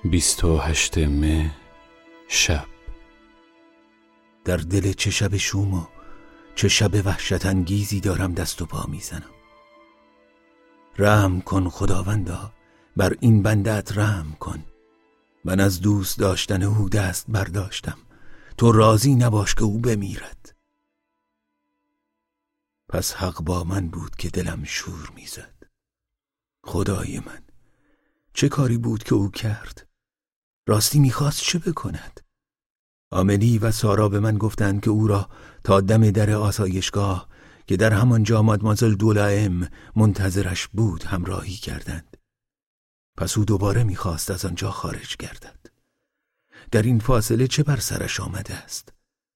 28 مه شب. در دل چه شب شوم و چه شب وحشت انگیزی دارم دست و پا میزنم. رحم کن خداوندا، بر این بنده‌ات رحم کن. من از دوست داشتن او دست برداشتم، تو راضی نباش که او بمیرد. پس حق با من بود که دلم شور میزد. خدای من، چه کاری بود که او کرد؟ راستی میخواست چه بکند؟ آملی و سارا به من گفتند که او را تا دم در آسایشگاه که در همانجا مادمازل دولائم منتظرش بود همراهی کردند. پس او دوباره میخواست از آنجا خارج گردد. در این فاصله چه بر سرش آمده است؟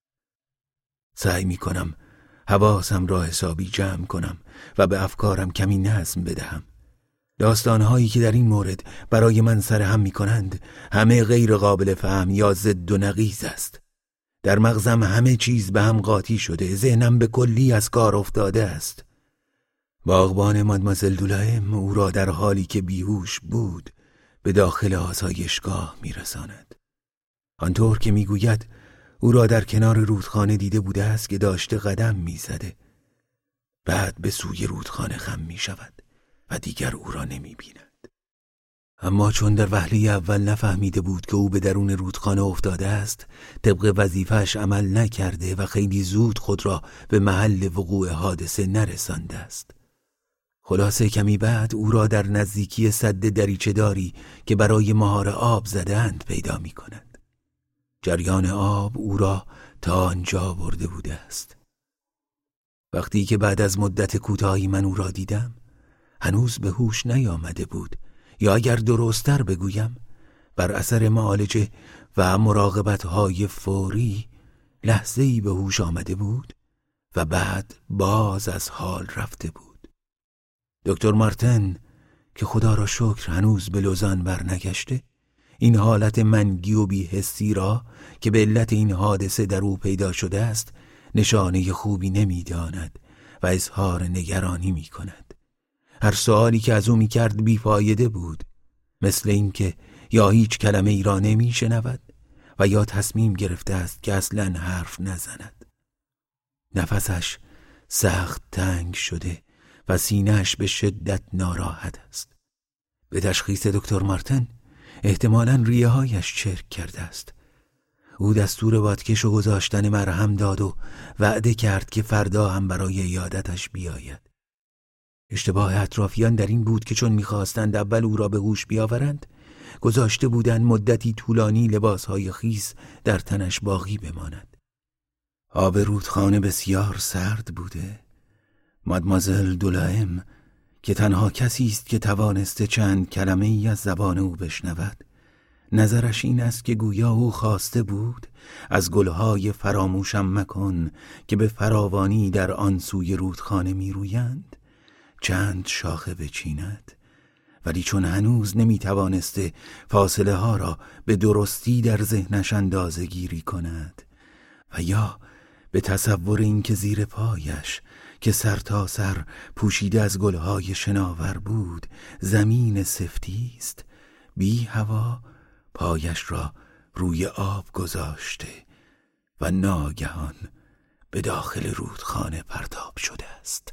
سعی میکنم حواسم را حسابی جمع کنم و به افکارم کمی نظم بدهم. داستانهایی که در این مورد برای من سرهم میکنند همه غیر قابل فهم یا ضد و نقیض است. در مغزم همه چیز به هم قاطی شده، ذهنم به کلی از کار افتاده است. باغبان مادمازل دولائم او را در حالی که بیهوش بود به داخل آسایشگاه میرساند. آنطور که میگوید او را در کنار رودخانه دیده بوده است که داشته قدم میزده. بعد به سوی رودخانه خم میشود و دیگر او را نمی‌بیند. اما چون در وهله اول نفهمیده بود که او به درون رودخانه افتاده است، طبق وظیفه‌اش عمل نکرده و خیلی زود خود را به محل وقوع حادثه نرسانده است. خلاصه کمی بعد او را در نزدیکی سد دریچه‌داری که برای مهار آب زده‌اند پیدا می‌کند. جریان آب او را تا آنجا برده بوده است. وقتی که بعد از مدت کوتاهی من او را دیدم، هنوز به هوش نیامده بود، یا اگر درست‌تر بگویم بر اثر معالجه و مراقبت‌های فوری لحظه‌ای به هوش آمده بود و بعد باز از حال رفته بود. دکتر مارتن که خدا را شکر هنوز به لوزان برنگشته، این حالت منگی و بی‌حسی را که به علت این حادثه در او پیدا شده است نشانه خوبی نمی‌داند و اظهار نگرانی می‌کند. هر سوالی که از او می‌کرد بیفایده بود، مثل این که یا هیچ کلمه ای را نمی‌شنود و یا تصمیم گرفته است که اصلاً حرف نزند. نفسش سخت تنگ شده و سینه‌اش به شدت ناراحت است. به تشخیص دکتر مارتن احتمالاً ریه‌هایش چرک کرده است. او دستور بادکش و گذاشتن مرهم داد و وعده کرد که فردا هم برای عیادتش بیاید. اشتباه اطرافیان در این بود که چون می‌خواستند اول او را به هوش بیاورند، گذاشته بودند مدتی طولانی لباسهای خیس در تنش باقی بماند. آب رودخانه بسیار سرد بوده. مادمازل دولائم که تنها کسی است که توانسته چند کلمه ای از زبان او بشنود، نظرش این است که گویا او خواسته بود از گلهای فراموشم مکن که به فراوانی در آن سوی رودخانه می‌رویند چند شاخه بچیند، ولی چون هنوز نمی‌توانسته فاصله ها را به درستی در ذهنش اندازه گیری کند و یا به تصور این که زیر پایش که سر تا سر پوشیده از گلهای شناور بود زمین سفتی است، بی هوا پایش را روی آب گذاشته و ناگهان به داخل رودخانه پرتاب شده است.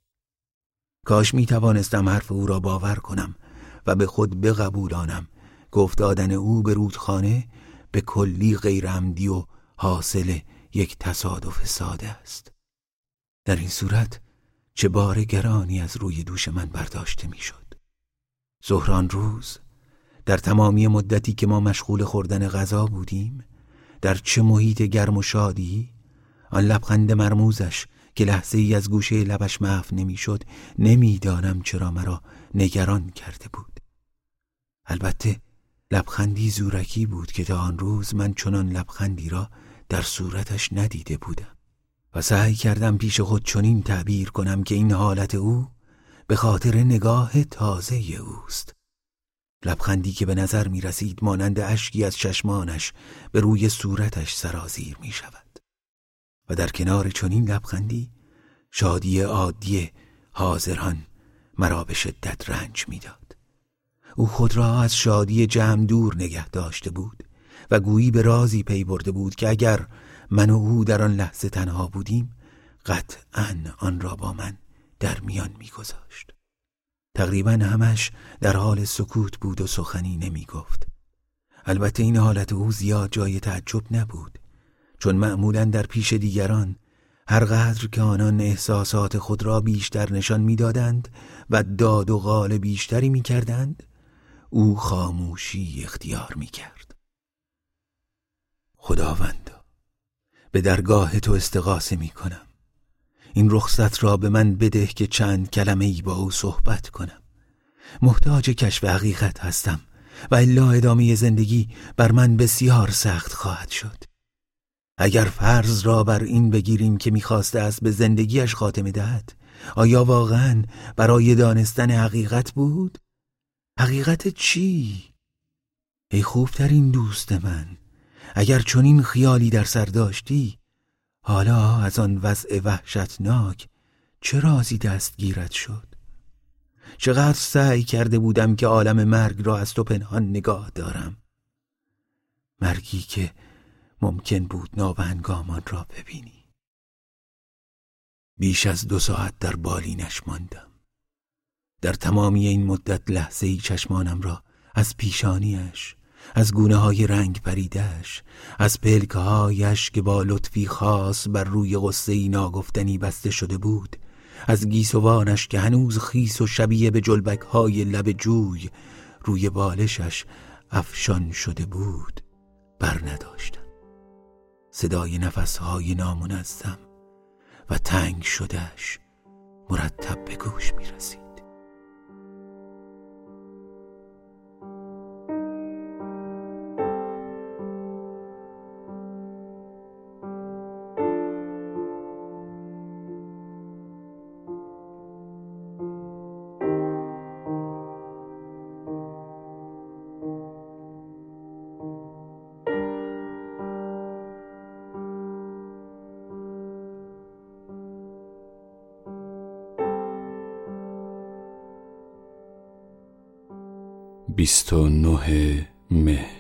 کاش می توانستم حرف او را باور کنم و به خود بقبولانم که افتادن او به رودخانه به کلی غیر عمدی و حاصل یک تصادف ساده است. در این صورت چه بار گرانی از روی دوش من برداشته می شد. ظهران روز در تمامی مدتی که ما مشغول خوردن غذا بودیم، در چه محیط گرم و شادی، آن لبخند مرموزش که لحظه ای از گوشه لبش محو نمی شد نمیدانم چرا مرا نگران کرده بود. البته لبخندی زورکی بود که تا آن روز من چنان لبخندی را در صورتش ندیده بودم و سعی کردم پیش خود چنین تعبیر کنم که این حالت او به خاطر نگاه تازه اوست. لبخندی که به نظر می رسید مانند اشکی از چشمانش به روی صورتش سرازیر می شود و در کنار چنین لبخندی شادی عادی حاضران مرا به شدت رنج می داد. او خود را از شادی جمع دور نگه داشته بود و گویی به رازی پی برده بود که اگر من و او در آن لحظه تنها بودیم قطعاً آن را با من در میان می‌گذاشت. تقریباً همش در حال سکوت بود و سخنی نمی‌گفت. البته این حالت او زیاد جای تعجب نبود، چون معمولاً در پیش دیگران هر قدر که آنان احساسات خود را بیشتر نشان می‌دادند و داد و قال بیشتری می‌کردند، او خاموشی اختیار می‌کرد. خداوندا، به درگاه تو استغاثه می‌کنم. این رخصت را به من بده که چند کلمه‌ای با او صحبت کنم. محتاج کشف حقیقت هستم و الا ادامه زندگی بر من بسیار سخت خواهد شد. اگر فرض را بر این بگیریم که می‌خواسته است به زندگیش خاتمه دهد، آیا واقعاً برای دانستن حقیقت بود؟ حقیقت چی؟ ای خوبترین دوست من، اگر چنین خیالی در سر داشتی، حالا از آن وضع وحشتناک چه رازی دستگیرت شد؟ چقدر سعی کرده بودم که عالم مرگ را از تو پنهان نگاه دارم، مرگی که ممکن بود نابهنگام آن را ببینی. بیش از 2 ساعت در بالینش ماندم. در تمامی این مدت لحظه‌ای چشمانم را از پیشانیش، از گونه‌های رنگ پریده‌اش، از پلک‌هایش که با لطفی خاص بر روی غصه‌ای ناگفتنی بسته شده بود، از گیسوانش که هنوز خیس و شبیه به جلبک‌های لب جوی روی بالشش افشان شده بود بر نداشتم. صدای نفس‌های نامنظم و تنگ شده‌اش مرتب به گوش می‌رسید. بیست و 29 مه.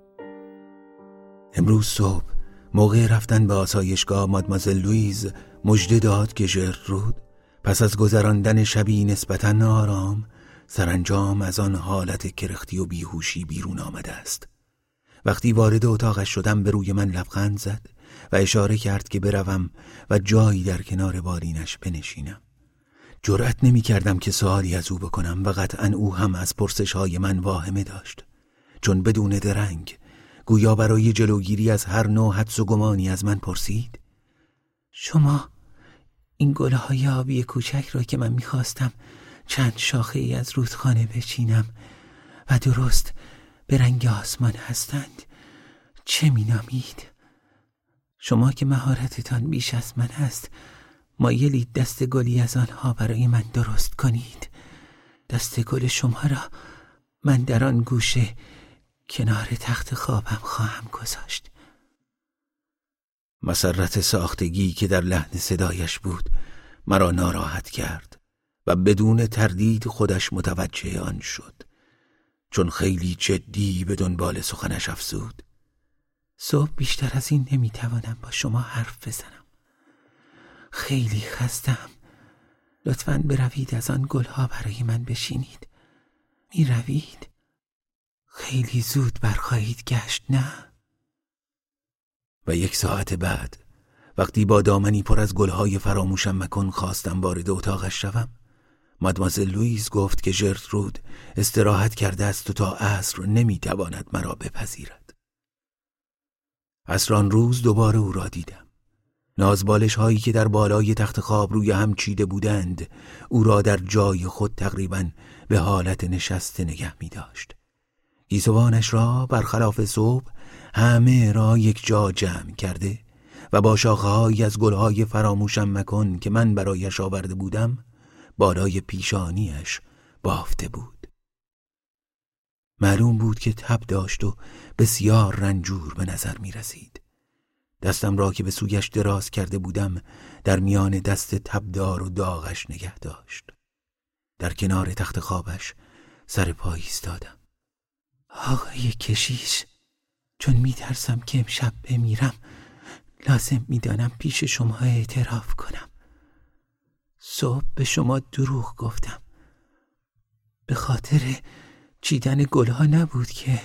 امروز صبح موقع رفتن به آسایشگاه مادمازل لویز مژده داد که ژرترود پس از گذراندن شبی نسبتاً آرام سرانجام از آن حالت کرختی و بیهوشی بیرون آمده است. وقتی وارد اتاقش شدم به روی من لبخند زد و اشاره کرد که بروم و جایی در کنار بالینش بنشینم. جرأت نمی کردم که سوالی از او بکنم و قطعاً او هم از پرسش‌های من واهمه داشت، چون بدون درنگ گویا برای جلوگیری از هر نوع حدس و گمانی از من پرسید: شما این گل‌های آبی کوچک را که من می‌خواستم چند شاخه ای از رودخانه بچینم و درست به رنگ آسمان هستند چه می‌نامید؟ شما که مهارتتان بیش از من است، مایلید دست گلی از آنها برای من درست کنید. دست گل شما را من در آن گوشه کنار تخت خوابم خواهم گذاشت. مسرت ساختگی که در لحن صدایش بود مرا ناراحت کرد و بدون تردید خودش متوجه آن شد، چون خیلی جدی به دنبال سخنش افزود: صبح بیشتر از این نمیتوانم با شما حرف بزنم. خیلی خستم. لطفاً بروید از آن گلها برای من بشینید. میروید؟ خیلی زود برخواهید گشت، نه؟ و 1 ساعت بعد وقتی با دامنی پر از گلهای فراموشم مکن خواستم وارد اتاقش شوم، مادمازل لویز گفت که ژرترود استراحت کرده است و تا عصر نمیتواند مرا بپذیرد. عصر آن روز دوباره او را دیدم. نازبالش هایی که در بالای تخت خواب روی هم چیده بودند او را در جای خود تقریباً به حالت نشسته نگه می داشت. گیسوانش را برخلاف صبح همه را یک جا جمع کرده و با شاخه‌هایی از گلهای فراموشم مکن که من برایش آورده بودم بالای پیشانیش بافته بود. معلوم بود که تب داشت و بسیار رنجور به نظر می رسید. دستم را که به سویش دراز کرده بودم در میان دست تبدار و داغش نگه داشت. در کنار تخت خوابش سر پا ایستادم. آقای کشیش، چون میترسم که امشب بمیرم لازم میدانم پیش شما اعتراف کنم. صبح به شما دروغ گفتم. به خاطر چیدن گلها نبود که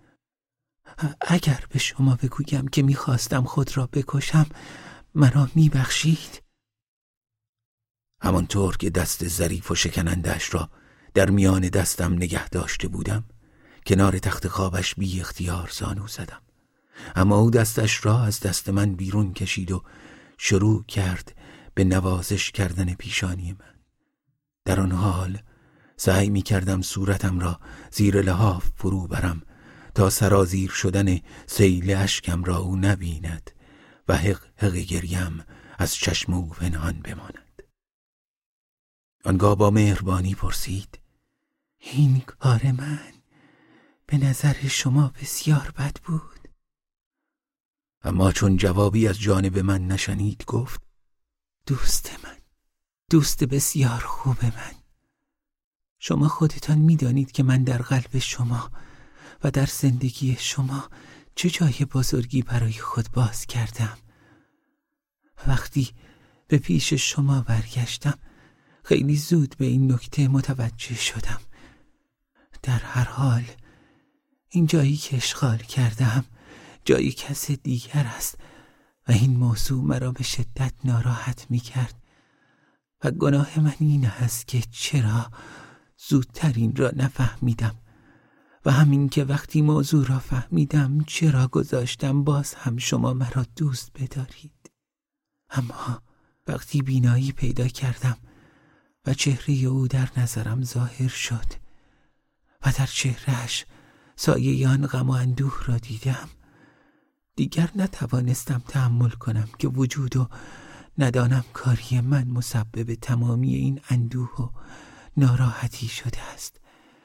اگر به شما بگویم که میخواستم خود را بکشم مرا میبخشید؟ همانطور که دست ظریف و شکننده‌اش را در میان دستم نگه داشته بودم کنار تخت خوابش بی اختیار زانو زدم، اما او دستش را از دست من بیرون کشید و شروع کرد به نوازش کردن پیشانی من. در آن حال سعی می کردم صورتم را زیر لحاف فرو برم تا سرازیر شدن سیل اشکم را او نبیند و حق حق گریم از چشم او پنهان بماند. آنگاه با مهربانی پرسید: این کار من به نظر شما بسیار بد بود؟ اما چون جوابی از جانب من نشنید گفت: دوست من، دوست بسیار خوب من، شما خودتان می‌دانید که من در قلب شما و در زندگی شما چه جای بزرگی برای خود باز کردم. وقتی به پیش شما برگشتم خیلی زود به این نکته متوجه شدم. در هر حال این جایی که اشغال کردم جایی کس دیگر است و این موضوع مرا به شدت ناراحت می کرد و گناه من این است که چرا زودتر این را نفهمیدم و همین که وقتی موضوع را فهمیدم چرا گذاشتم باز هم شما مرا دوست بدارید. اما وقتی بینایی پیدا کردم و چهره او در نظرم ظاهر شد و در چهرهش سایه آن غم و اندوه را دیدم دیگر نتوانستم تحمل کنم که وجود و ندانم کاری من مسبب تمامی این اندوه و ناراحتی شده است.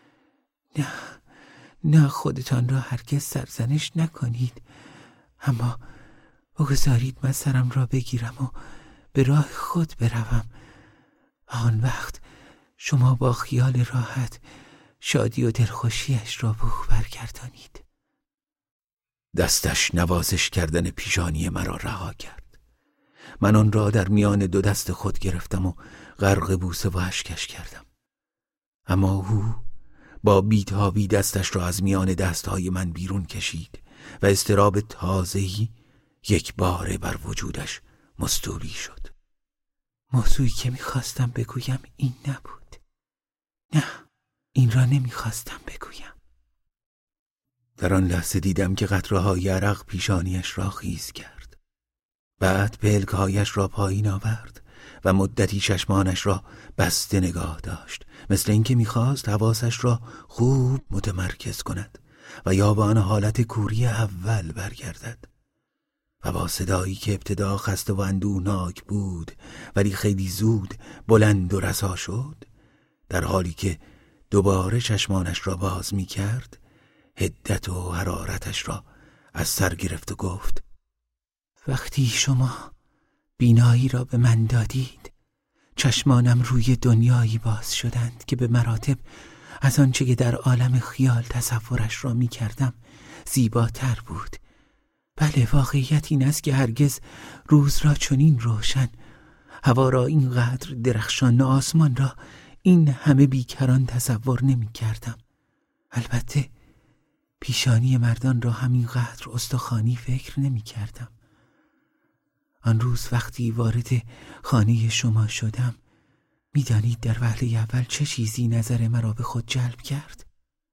نه خودتان را هرگز سرزنش نکنید، اما بگذارید من سرم را بگیرم و به راه خود بروم و آن وقت شما با خیال راحت شادی و دلخوشیش را به او برگردانید. دستش نوازش کردن پیشانی مرا رها کرد. من آن را در میان دو دست خود گرفتم و غرق بوسه و اشکش کردم، اما او با بیتابی دستش را از میان دستهای من بیرون کشید و اضطراب تازه‌ای یک باره بر وجودش مستولی شد. موضوعی که میخواستم بگویم این نبود. نه، این را نمیخواستم بگویم. در آن لحظه دیدم که قطره‌های عرق پیشانیش را خیز کرد. بعد پلک‌هایش را پایین آورد و مدتی چشمانش را بسته نگاه داشت، مثل اینکه میخواست حواسش را خوب متمرکز کند و یا به آن حالت کوری اول برگردد. و با صدایی که ابتدا خسته و اندوهناک بود ولی خیلی زود بلند و رسا شد، در حالی که دوباره چشمانش را باز می کرد حدت و حرارتش را از سر گرفت و گفت: وقتی شما بینایی را به من دادید چشمانم روی دنیایی باز شدند که به مراتب از آنچه که در عالم خیال تصورش را می کردم زیباتر بود. بله، واقعیت این است که هرگز روز را چنین روشن، هوا را اینقدر درخشان و آسمان را این همه بیکران تصور نمی کردم. البته پیشانی مردان را همینقدر استخوانی فکر نمی کردم. آن روز وقتی وارد خانه شما شدم میدانید در وهله اول چه چیزی نظر مرا به خود جلب کرد؟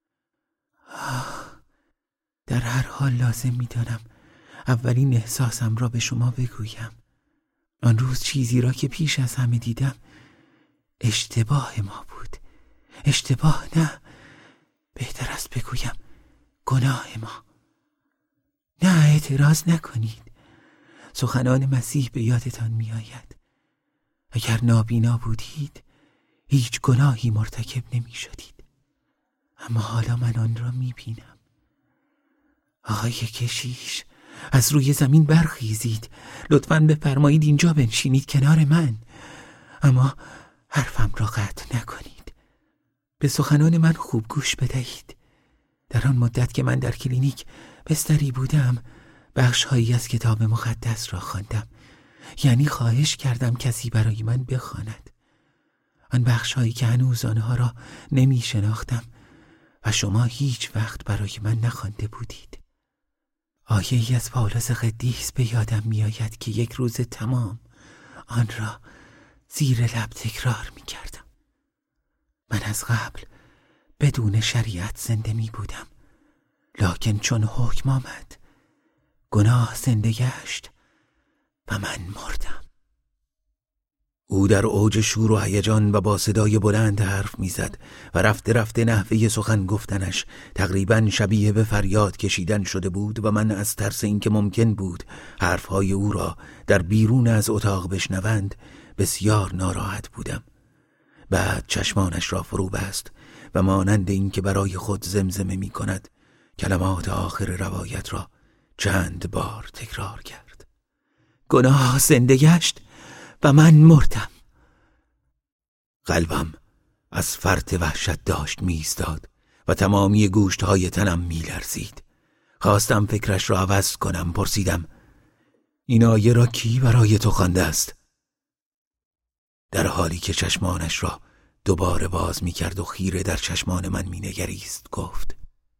در هر حال لازم میدانم اولین احساسم را به شما بگویم. آن روز چیزی را که پیش از همه دیدم اشتباه ما بود. اشتباه نه، بهتر است بگویم گناه ما. نه، اعتراض نکنید. سخنان مسیح به یادتان می آید. اگر نابینا بودید هیچ گناهی مرتکب نمی شدید، اما حالا من آن را می بینم. آقای کشیش، از روی زمین برخیزید. لطفاً بفرمایید اینجا بنشینید کنار من، اما حرفم را قطع نکنید. به سخنان من خوب گوش بدهید. در آن مدت که من در کلینیک بستری بودم، بخش‌هایی از کتاب مقدس را خواندم. یعنی خواهش کردم کسی برای من بخواند. آن بخش‌هایی که هنوز آنها را نمی شناختم و شما هیچ وقت برای من نخوانده بودید. آیه‌ای از پولس قدیس به یادم می‌آید که یک روز تمام آن را زیر لب تکرار می‌کردم. من از قبل بدون شریعت زنده می‌بودم، لکن چون حکم آمد گناه زنده گشت و من مردم. او در اوج شور و هیجان و با صدای بلند حرف میزد و رفته رفته نحوه سخن گفتنش تقریباً شبیه به فریاد کشیدن شده بود و من از ترس اینکه ممکن بود حرفهای او را در بیرون از اتاق بشنوند بسیار ناراحت بودم. بعد چشمانش را فرو بست و مانند اینکه برای خود زمزمه می کند کلمات آخر روایت را چند بار تکرار کرد. گناه زنده گشت و من مردم. قلبم از فرط وحشت داشت می ایستاد و تمامی گوشتهای تنم می لرزید. خواستم فکرش را عوض کنم. پرسیدم: این آیه را کی برای تو خوانده است؟ در حالی که چشمانش را دوباره باز می کرد و خیره در چشمان من می نگریست گفت: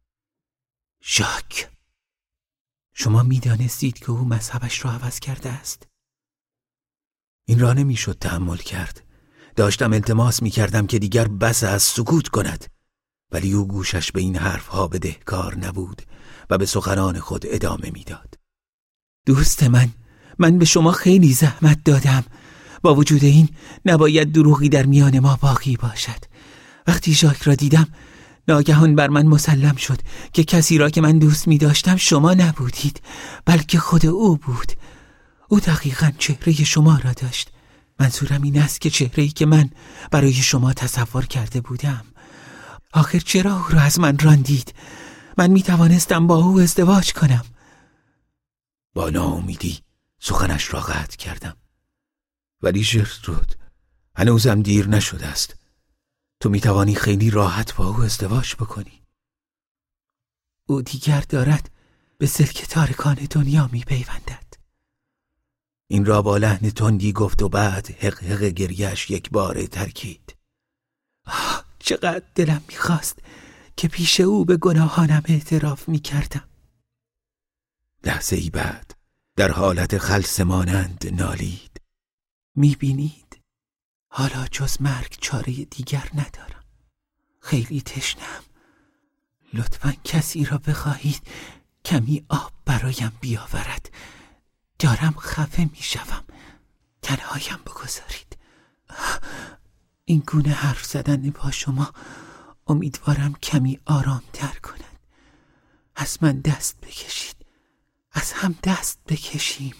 ژاک، شما می دانستید که او مذهبش را عوض کرده است؟ این را نمی شد تحمل کرد. داشتم التماس می کردم که دیگر بس از سکوت کند، ولی او گوشش به این حرفها بدهکار نبود و به سخنان خود ادامه می داد. دوست من به شما خیلی زحمت دادم. با وجود این نباید دروغی در میان ما باقی باشد. وقتی ژاک را دیدم ناگهان بر من مسلم شد که کسی را که من دوست می داشتم شما نبودید، بلکه خود او بود. او دقیقاً چهره شما را داشت. منظورم این است که چهره‌ای که من برای شما تصور کرده بودم. آخر چرا او را از من راندید؟ من می توانستم با او ازدواج کنم. با ناامیدی سخنش را قطع کردم. ولی ژرترود، هنوزم دیر نشده است. تو می توانی خیلی راحت با او ازدواج بکنی. او دیگر دارد به سلک تارکان دنیا می پیوندد. این را با لحن تندی گفت و بعد حق حق گریه‌اش یک باره ترکید. چقدر دلم می‌خواست که پیش او به گناهانم اعتراف می‌کردم. لحظه ای بعد در حالت خلسه مانند نالید: می‌بینید؟ حالا جز مرگ چاره دیگر ندارم. خیلی تشنه‌ام. لطفاً کسی را بخواهید کمی آب برایم بیاورد. دارم خفه می شوم. تنهایم بگذارید. این گونه حرف زدن با شما امیدوارم کمی آرام تر کند. از من دست بکشید. از هم دست بکشیم.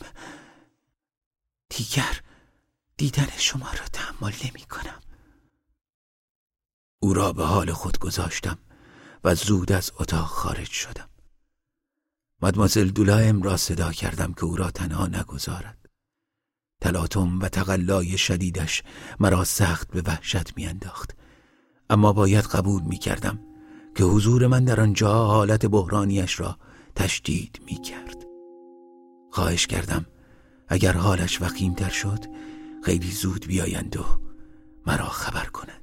دیگر دیدن شما را تحمل نمی کنم. او را به حال خود گذاشتم و زود از اتاق خارج شدم. مادمازل دولایم را صدا کردم که او را تنها نگذارد. تلاطم و تقلای شدیدش مرا سخت به وحشت میانداخت، اما باید قبول میکردم که حضور من در آنجا حالت بحرانیش را تشدید میکرد. خواهش کردم اگر حالش وخیم‌تر شد خیلی زود بیایند و مرا خبر کنند.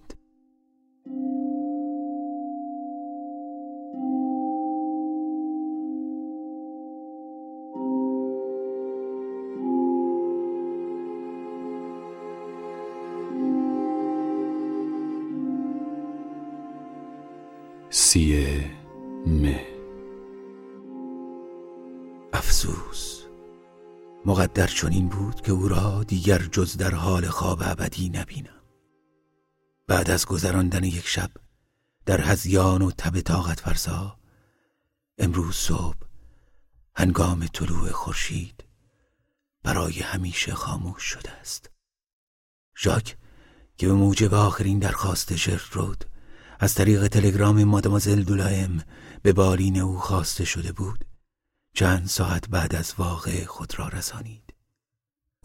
سی مه. افسوس، مقدر چنین بود که او را دیگر جز در حال خواب ابدی نبینم. بعد از گذراندن یک شب در هذیان و تب طاقت فرسا، امروز صبح هنگام طلوع خورشید برای همیشه خاموش شده است. ژاک که به موجب آخرین درخواست ژرترود از طریق تلگرام مادمازل دولایم به بالین او خواسته شده بود، چند ساعت بعد از واقعه خود را رسانید.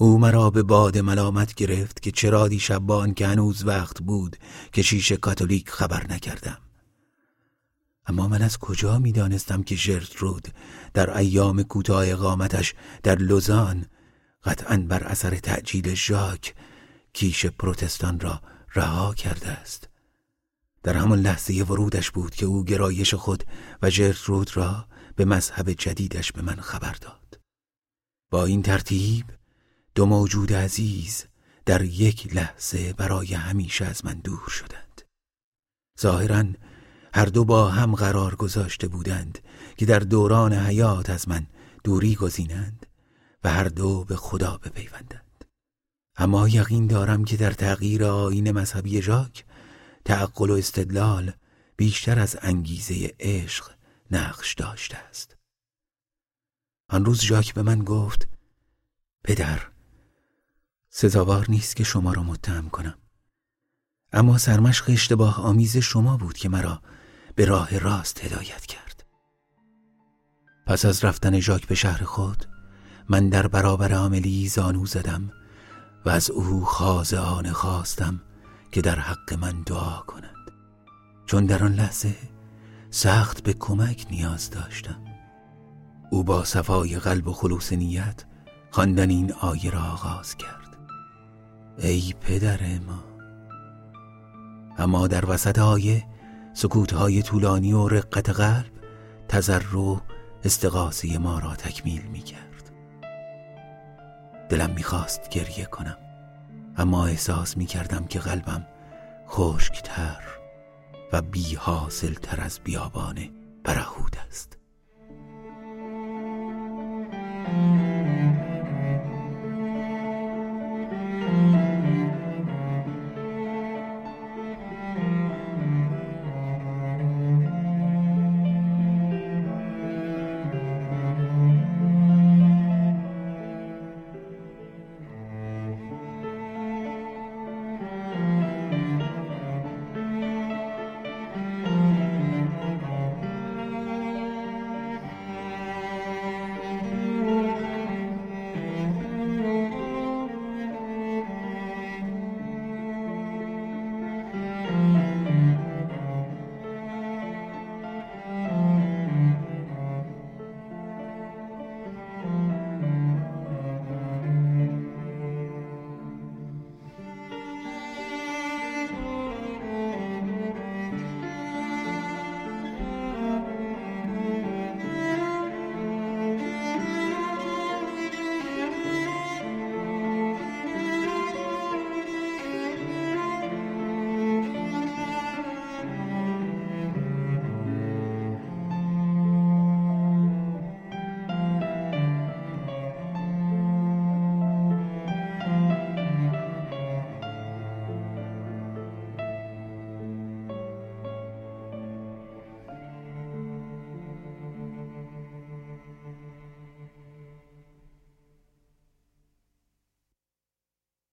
او مرا به باد ملامت گرفت که چرا دیشب با آنکه هنوز وقت بود کشیش کاتولیک خبر نکردم. اما من از کجا می دانستم که ژرترود در ایام کوتاه اقامتش در لوزان قطعاً بر اثر تعجیل ژاک کیش پروتستان را رها کرده است. در همان لحظه ورودش بود که او گرایش خود و ژرترود را به مذهب جدیدش به من خبر داد. با این ترتیب دو موجود عزیز در یک لحظه برای همیشه از من دور شدند. ظاهراً هر دو با هم قرار گذاشته بودند که در دوران حیات از من دوری گزینند و هر دو به خدا بپیوندند. اما یقین دارم که در تغییر آیین مذهبی ژاک تعقل و استدلال بیشتر از انگیزه عشق نقش داشته است. آن روز ژاک به من گفت: پدر، سزاوار نیست که شما را متهم کنم، اما سرمشق اشتباه آمیز شما بود که مرا به راه راست هدایت کرد. پس از رفتن ژاک به شهر خود من در برابر آملی زانو زدم و از او خاضعانه خواستم که در حق من دعا کند، چون در آن لحظه سخت به کمک نیاز داشتم. او با صفای قلب و خلوص نیت خواندن این آیه را آغاز کرد: ای پدر ما. اما در وسط آیه سکوت‌های طولانی و رقت قلب تضرع استغاثه ما را تکمیل می‌کرد. دلم می‌خواست گریه کنم، اما احساس می‌کردم که قلبم خشک‌تر و بی حاصل تر از بیابان برهود است.